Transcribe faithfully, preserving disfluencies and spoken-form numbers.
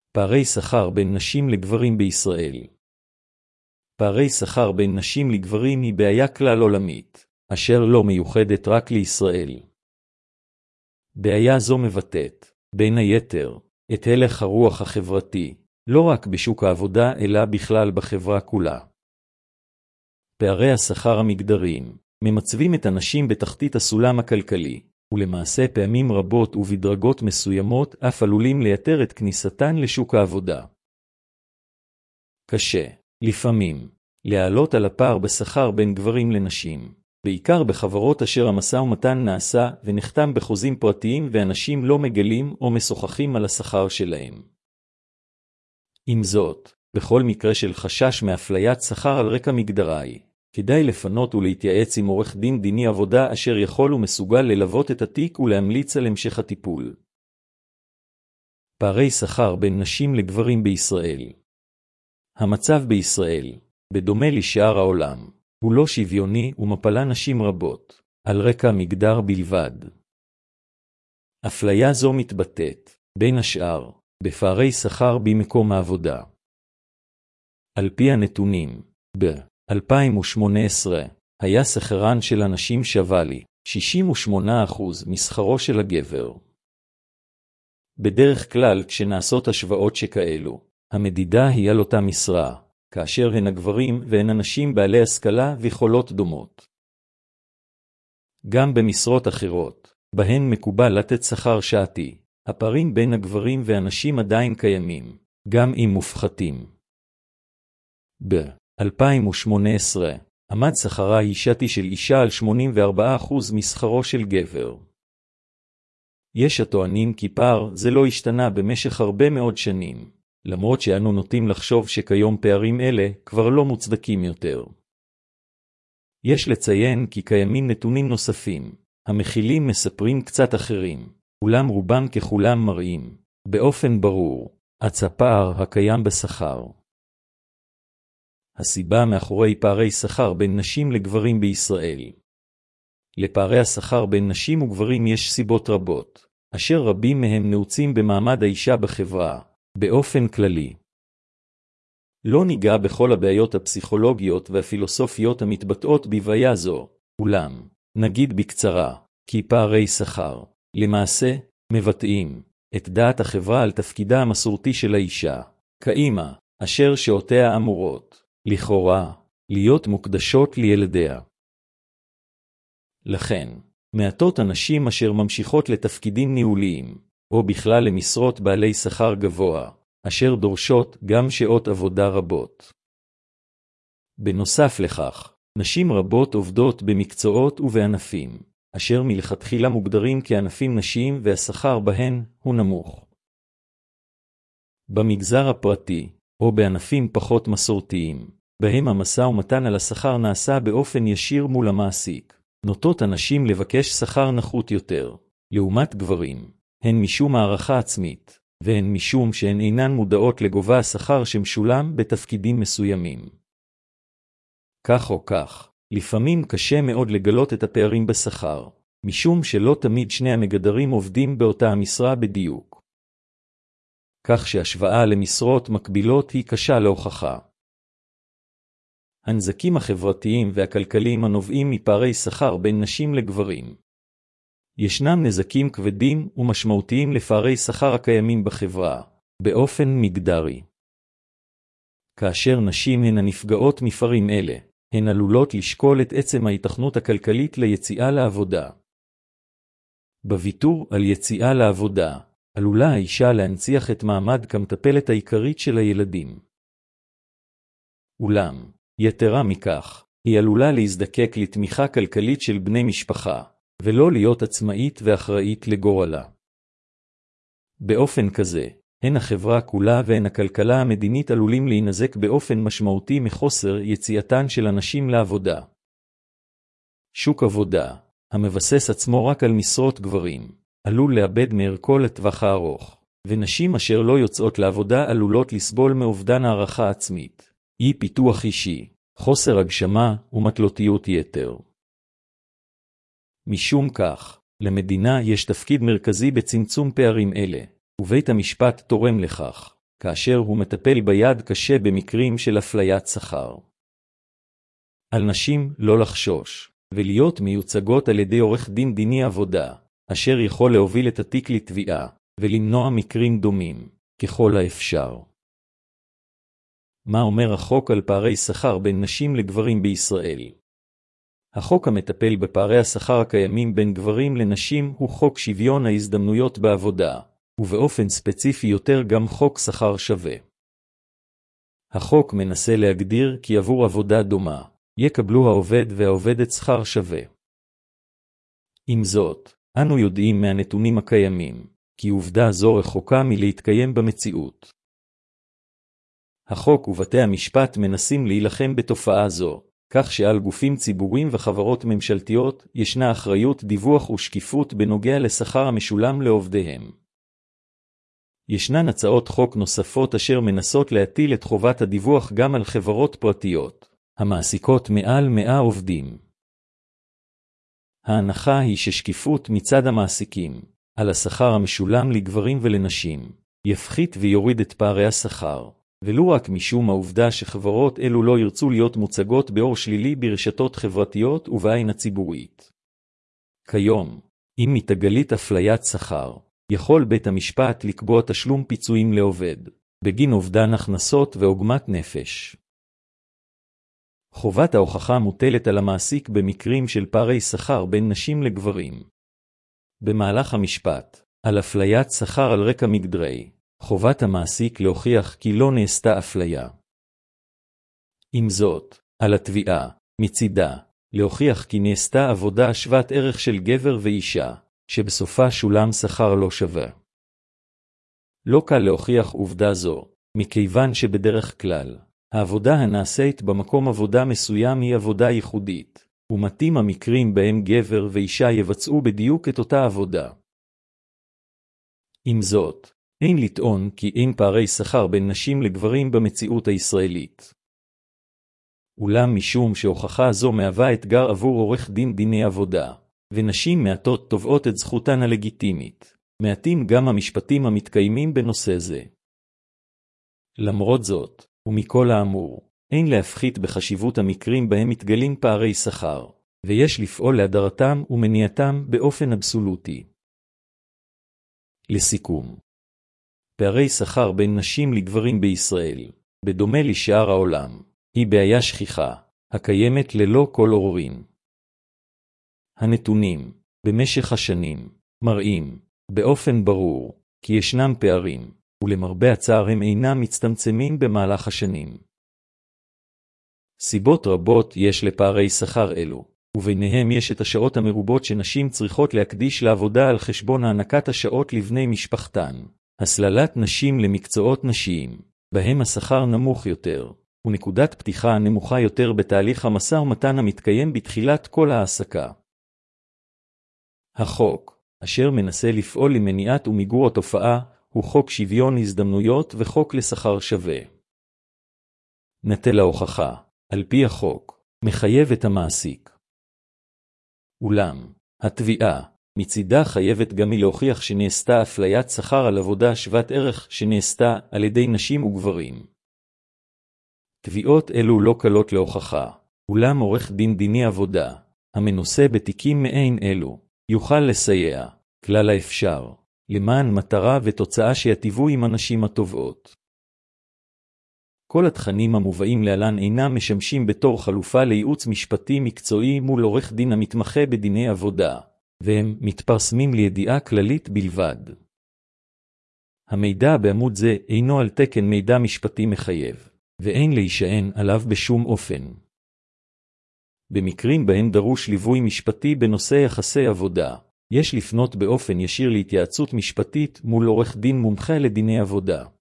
פערי שכר בין נשים לגברים בישראל. פערי שכר בין נשים לגברים היא בעיה כלל עולמית, אשר לא מיוחדת רק לישראל. בעיה זו מבטאת, בין היתר, את הלך הרוח החברתי, לא רק בשוק העבודה אלא בכלל בחברה כולה. פערי השכר המגדריים ממצבים את הנשים בתחתית הסולם הכלכלי, ולמעשה פעמים רבות ובדרגות מסוימות אף עלולים לייתר את כניסתן לשוק העבודה. קשה, לפעמים, להעלות על הפער בשכר בין גברים לנשים, בעיקר בחברות אשר המשא ומתן נעשה ונחתם בחוזים פרטיים ואנשים לא מגלים או משוחחים על השכר שלהם. עם זאת, בכל מקרה של חשש מאפליית שכר על רקע מגדרי, כדאי לפנות ולהתייעץ עם עורך דין דיני עבודה אשר יכול ומסוגל ללוות את התיק ולהמליץ על המשך הטיפול. פערי שכר בין נשים לגברים בישראל. המצב בישראל, בדומה לשאר העולם, הוא לא שוויוני ומפלה נשים רבות, על רקע מגדר בלבד. אפליה זו מתבטאת, בין השאר, בפערי שכר במקום העבודה. על פי הנתונים, ב-אלפיים ושמונה עשרה, היה שכרן של הנשים שווה לי, שישים ושמונה אחוז משכרו של הגבר. בדרך כלל כשנעשות השוואות שכאלו, המדידה היא על אותה משרה, כאשר הן הגברים והן הנשים בעלי השכלה ויכולות דומות. גם במשרות אחרות, בהן מקובל לתת שכר שעתי, הפערים בין הגברים והנשים עדיין קיימים, גם אם מופחתים. ב-אלפיים ושמונה עשרה, עמד שכרה האישתי של אישה על שמונים וארבעה אחוז משכרו של גבר. יש הטוענים כי פער זה לא השתנה במשך הרבה מאוד שנים, למרות שאנו נוטים לחשוב שכיום פערים אלה כבר לא מוצדקים יותר. יש לציין כי קיימים נתונים נוספים, המכילים מספרים קצת אחרים, אולם רובם ככולם מראים, באופן ברור, עץ הפער הקיים בשכר. הסיבה מאחורי פערי שכר בין נשים לגברים בישראל. לפערי השכר בין נשים וגברים יש סיבות רבות, אשר רבים מהם נעוצים במעמד האישה בחברה, באופן כללי. לא ניגע בכל הבעיות הפסיכולוגיות והפילוסופיות המתבטאות בבעיה זו, אולם, נגיד בקצרה, כי פערי שכר, למעשה, מבטאים את דעת החברה על תפקידה המסורתי של האישה, כאימא, אשר שעותיה אמורות, לכאורה, להיות מוקדשות לילדיה. לכן, מעטות הנשים אשר ממשיכות לתפקידים ניהוליים, או בכלל למשרות בעלי שכר גבוה, אשר דורשות גם שעות עבודה רבות. בנוסף לכך, נשים רבות עובדות במקצועות ובענפים, אשר מלכתחילה מוגדרים כענפים נשיים והשכר בהן הוא נמוך. במגזר הפרטי, או בענפים פחות מסורתיים, בהם המשא ומתן על השכר נעשה באופן ישיר מול המעסיק, נוטות הנשים לבקש שכר נחות יותר, לעומת גברים, הן משום הערכה עצמית, והן משום שהן אינן מודעות לגובה השכר שמשולם בתפקידים מסוימים. כך או כך, לפעמים קשה מאוד לגלות את הפערים בשכר, משום שלא תמיד שני המגדרים עובדים באותה המשרה בדיוק. כך שהשוואה למשרות מקבילות היא קשה להוכחה. הנזקים החברתיים והכלכליים הנובעים מפערי שכר בין נשים לגברים. ישנם נזקים כבדים ומשמעותיים לפערי שכר הקיימים בחברה, באופן מגדרי. כאשר נשים הן הנפגעות מפערים אלה, הן עלולות לשקול את עצם ההיתכנות הכלכלית ליציאה לעבודה. בוויתור על יציאה לעבודה, עלולה האישה להנציח את מעמד כמטפלת העיקרית של הילדים. אולם, יתרה מכך, היא עלולה להזדקק לתמיכה כלכלית של בני משפחה, ולא להיות עצמאית ואחראית לגורלה. באופן כזה, הן החברה כולה והן הכלכלה המדינית עלולים להינזק באופן משמעותי מחוסר יציאתן של אנשים לעבודה. שוק עבודה, המבסס עצמו רק על משרות גברים, עלול לאבד מערכו לטווח הארוך, ונשים אשר לא יוצאות לעבודה עלולות לסבול מאובדן הערכה עצמית, אי פיתוח אישי, חוסר הגשמה ומטלותיות יתר. משום כך, למדינה יש תפקיד מרכזי בצמצום פערים אלה, ובית המשפט תורם לכך, כאשר הוא מטפל ביד קשה במקרים של אפליית שכר. על נשים לא לחשוש, ולהיות מיוצגות על ידי עורך דין דיני עבודה, אשר יכול להוביל את התיק לתביעה, ולמנוע מקרים דומים, ככל האפשר. מה אומר החוק על פערי שכר בין נשים לגברים בישראל? החוק המטפל בפערי השכר הקיימים בין גברים לנשים הוא חוק שוויון ההזדמנויות בעבודה, ובאופן ספציפי יותר גם חוק שכר שווה. החוק מנסה להגדיר כי עבור עבודה דומה, יקבלו העובד והעובדת שכר שווה. עם זאת, אנו יודעים מהנתונים הקיימים, כי עובדה זו רחוקה מלהתקיים במציאות. החוק ובתי המשפט מנסים להילחם בתופעה זו, כך שעל גופים ציבוריים וחברות ממשלתיות ישנה אחריות דיווח ושקיפות בנוגע לשכר המשולם לעובדיהם. ישנן הצעות חוק נוספות אשר מנסות להטיל את חובת הדיווח גם על חברות פרטיות, המעסיקות מעל מאה עובדים. ההנחה היא ששקיפות מצד המעסיקים, על השכר המשולם לגברים ולנשים, יפחית ויוריד את פערי השכר, ולו רק משום העובדה שחברות אלו לא ירצו להיות מוצגות באור שלילי ברשתות חברתיות ובעין הציבורית. כיום, אם מתגלית אפליית שכר, יכול בית המשפט לקבוע תשלום פיצויים לעובד, בגין אובדן הכנסות ועוגמת נפש. חובת ההוכחה מוטלת על המעסיק במקרים של פערי שכר בין נשים לגברים. במהלך המשפט, על אפליית שכר על רקע מגדרי, חובת המעסיק להוכיח כי לא נעשתה אפליה. עם זאת, על התביעה, מצידה, להוכיח כי נעשתה עבודה שוות ערך של גבר ואישה, שבסופה שולם שכר לא שווה. לא קל להוכיח עובדה זו, מכיוון שבדרך כלל, העבודה הנעשית במקום עבודה מסוים היא עבודה ייחודית, ומתאים המקרים בהם גבר ואישה יבצעו בדיוק את אותה עבודה. עם זאת, אין לטעון כי אין פערי שכר בין נשים לגברים במציאות הישראלית. אולם משום שהוכחה זו מהווה אתגר עבור עורך דין דיני עבודה, ונשים מעטות תובעות את זכותן הלגיטימית, מעטים גם המשפטים המתקיימים בנושא זה. למרות זאת, ומכל האמור, אין להפחית בחשיבות המקרים בהם מתגלים פערי שכר, ויש לפעול להדרתם ומניעתם באופן אבסולוטי. לסיכום, פערי שכר בין נשים לגברים בישראל, בדומה לשאר העולם, היא בעיה שכיחה, הקיימת ללא כל עוררין. הנתונים, במשך השנים, מראים, באופן ברור, כי ישנם פערים, ולמרבה הצער הם אינם מצטמצמים במהלך השנים. סיבות רבות יש לפערי שכר אלו, וביניהם יש את השעות המרובות שנשים צריכות להקדיש לעבודה על חשבון הענקת השעות לבני משפחתן, הסללת נשים למקצועות נשיים, בהם השכר נמוך יותר, ונקודת פתיחה נמוכה יותר בתהליך המשא ומתן המתקיים בתחילת כל העסקה. החוק, אשר מנסה לפעול למניעת ומיגור התופעה, הוא חוק שוויון הזדמנויות וחוק לשכר שווה. נטל ההוכחה, על פי החוק, מחייב את המעסיק. אולם, התביעה, מצידה חייבת גם היא להוכיח שנעשתה אפליית שכר על עבודה שוות ערך שנעשתה על ידי נשים וגברים. תביעות אלו לא קלות להוכחה, אולם עורך דין דיני עבודה, המנוסה בתיקים מעין אלו, יוכל לסייע, כלל האפשר, למען מטרה ותוצאה שיטיבו עם הנשים הטובות. כל התכנים המובאים להלן אינם משמשים בתור חלופה לייעוץ משפטי מקצועי מול עורך דין המתמחה בדיני עבודה, והם מתפרסמים לידיעה כללית בלבד. המידע בעמוד זה אינו על תקן מידע משפטי מחייב, ואין להישען עליו בשום אופן. במקרים בהם דרוש ליווי משפטי בנושא יחסי עבודה, יש לפנות באופן ישיר להתייעצות משפטית מול עורך דין מומחה לדיני עבודה.